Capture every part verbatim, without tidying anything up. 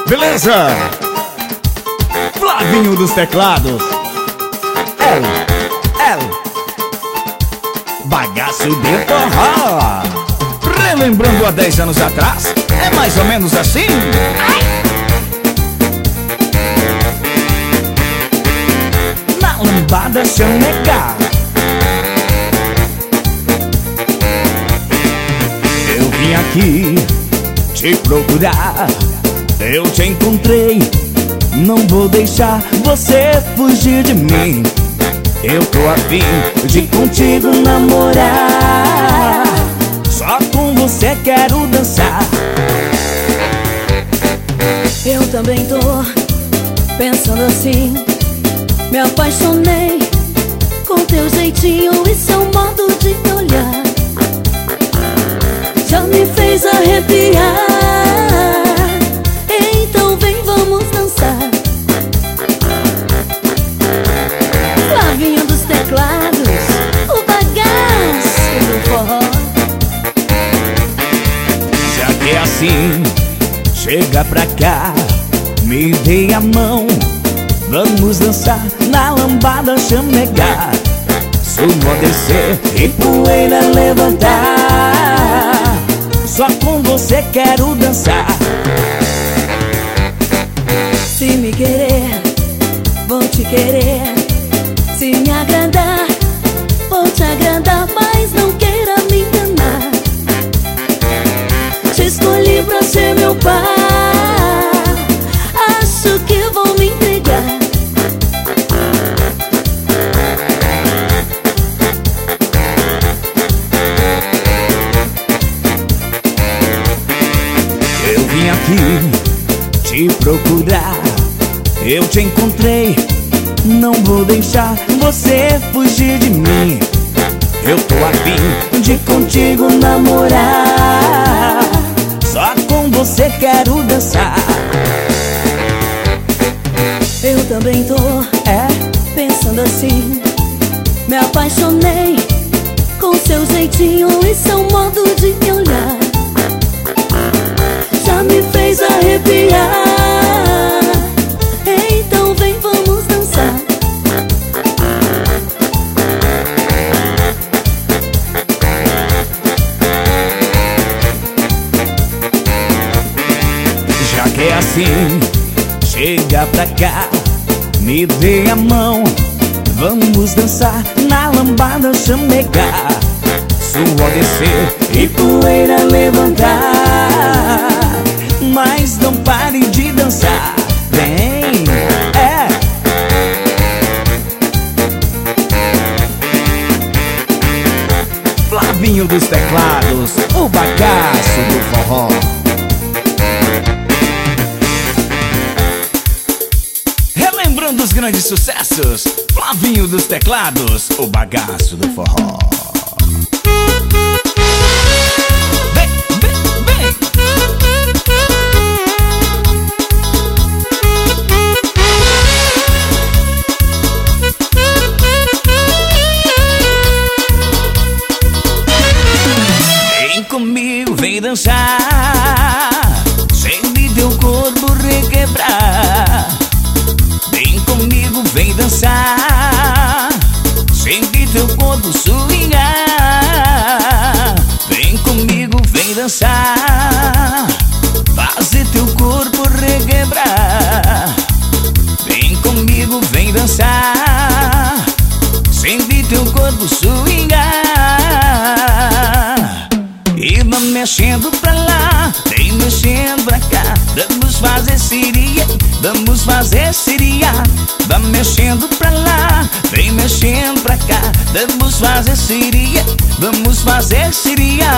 Beleza? Flavinho dos teclados. L, L Bagaço de forró. Relembrando há dez anos atrás, é mais ou menos assim. Ai. Na lambada chamegar, eu vim aqui te procurar, eu te encontrei, não vou deixar você fugir de mim. Eu tô a fim de contigo namorar, só com você quero dançar. Eu também tô pensando assim, me apaixonei com teu jeitinho e seu modo de me olhar, já me fez arrepiar. Então vem, vamos dançar. Flavinho dos teclados, o bagaço do forró. Já que é assim, chega pra cá, me dê a mão, vamos dançar na lambada chamegar. Suor descer e poeira levantar, só com você quero dançar. Se me querer, vou te querer. Se me agradar, vou te agradar, mas não queira me enganar. Te escolhi pra ser meu par, acho que vou me entregar. Eu vim aqui te procurar, eu te encontrei, não vou deixar você fugir de mim. Eu tô a fim de contigo namorar, só com você quero dançar. Eu também tô É? pensando assim, me apaixonei com seu jeitinho e seu modo de me olhar, já me fez arrepiar. Então vem, vamos dançar. Já que é assim, chega pra cá, me dê a mão, vamos dançar na lambada chamegar. Suor descer e poeira levantar, mas não pare de dançar. Vem, é. Flavinho dos teclados, o bagaço do forró. Relembrando os grandes sucessos, Flavinho dos teclados, o bagaço do forró. Vem, vem, vem. Vem comigo, vem dançar, sem de teu corpo requebrar. Vem comigo, vem dançar, sem que teu corpo swingar. Vem comigo, vem dançar, fazer teu corpo requebrar. Vem comigo, vem dançar, sem que teu corpo swingar. E vai mexendo pra lá, vem mexendo pra cá, vamos fazer seria, vamos fazer seria. Vai mexendo pra lá, vem mexendo pra cá, vamos fazer seria, vamos fazer seria.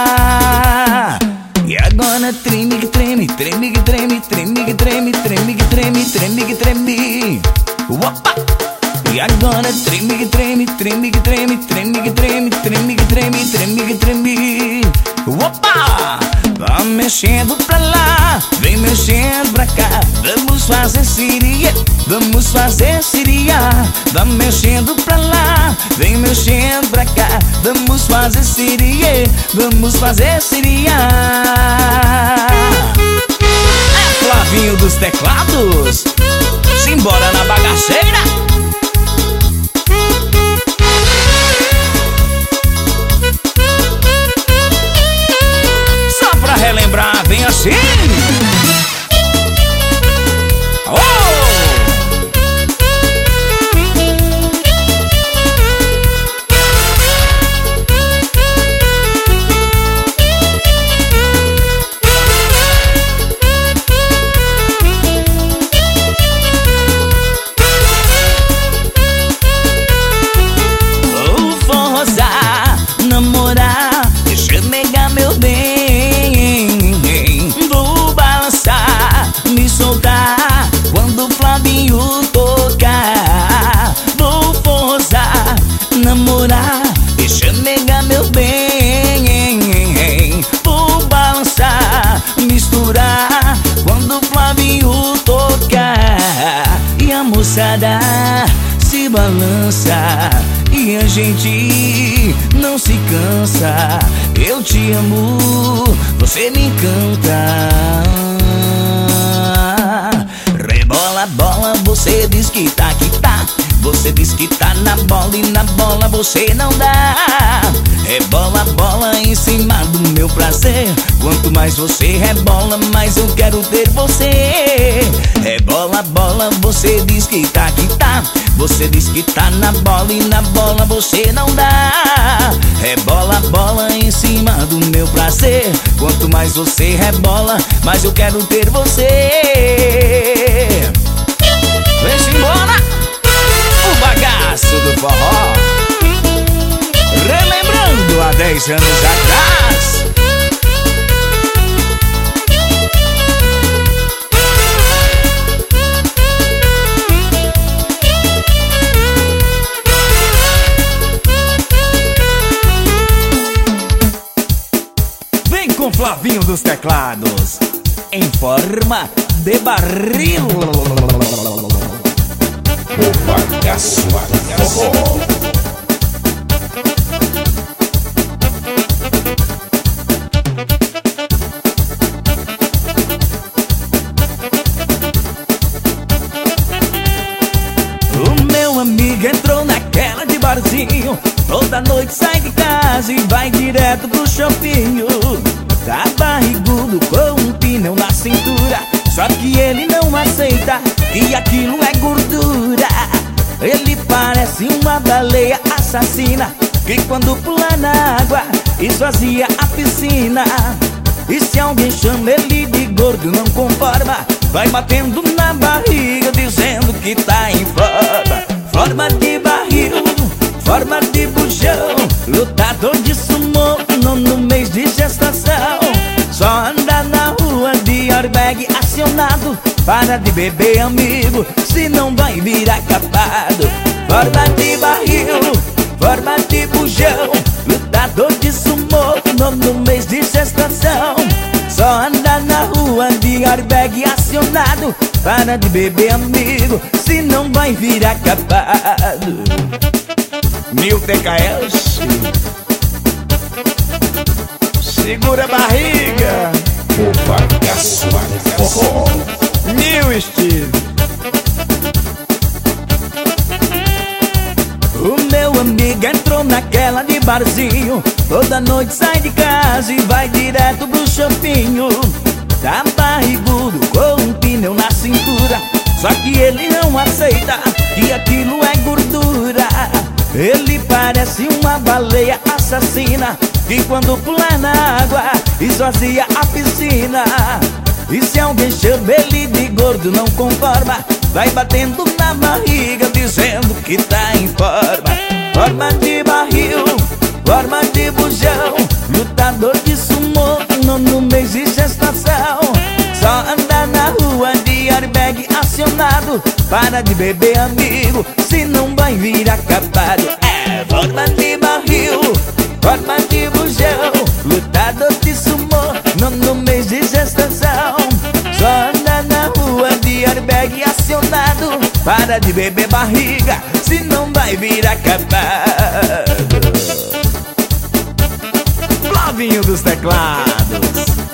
E agora treme que treme, treme que treme, treme que treme, treme que treme, treme que treme. Opa! E agora treme que treme, treme que treme, treme que treme, treme que treme, treme que treme. Opa! Vai mexendo pra lá, vem mexendo pra cá, vamos fazer seria, vamos fazer seria. Vai mexendo pra lá, vem mexendo pra cá, vamos fazer seria, vamos fazer seria. É Flavinho dos assim. Oh! Namorar, deixa eu negar meu bem. Vou balançar, me soltar quando o Flavinho tocar. Vou forçar, namorar, deixa eu negar meu bem. Vou balançar, misturar quando o Flavinho tocar. E a moçada se balança e a gente não se cansa. Eu te amo, você me encanta. Rebola, bola, você diz que tá, que tá. Você diz que tá na bola e na bola você não dá. Rebola, bola em cima do meu prazer. Quanto mais você rebola, mais eu quero ter você. Rebola, bola, você diz que tá, que tá. Você diz que tá na bola e na bola você não dá. Rebola, bola em cima do meu prazer. Quanto mais você rebola, mais eu quero ter você. Vem-se embora, o bagaço do forró, relembrando há dez anos atrás. Vem com Flavinho dos teclados, em forma de barril. O bagaço do forró. O meu amigo entrou naquela de barzinho. Toda noite sai de casa e vai direto pro shopping. Tá barrigudo com um pneu na cintura, só que ele não aceita que aquilo é gordura. Ele parece uma baleia assassina que quando pula na água esvazia a piscina. E se alguém chama ele de gordo não conforma, vai batendo na barriga dizendo que tá em forma. Forma de barril, forma de bujão, lutador de sumô no mês de gestação. Só anda na rua de airbag acionado. Para de beber, amigo, se não vai virar capado. Forma de barril, forma de bujão, lutador de sumô no mês de gestação. Só anda na rua de airbag acionado. Para de beber, amigo, se não vai virar capado. Mil T K S, segura a barriga. O bagaço do forró. Mil estilo. O meu amigo entrou naquela de barzinho. Toda noite sai de casa e vai direto pro shopping. Tá barrigudo com um pneu na cintura, só que ele não aceita que aquilo é gordura. Ele parece uma baleia assassina que quando pula na água esvazia a piscina. E se alguém chama ele de gordo não conforma, vai batendo na barriga dizendo que tá em forma. Forma de barril, forma de bujão, lutador de sumô no mês de gestação. Só anda na rua de airbag acionado. Para de beber, amigo, se não vai virar capado. É forma de barril, forma de bujão, lutador de sumô no mês de gestação. Só anda na rua de airbag acionado. Para de beber, barriga, se não vai virar capado. Flavinho dos teclados.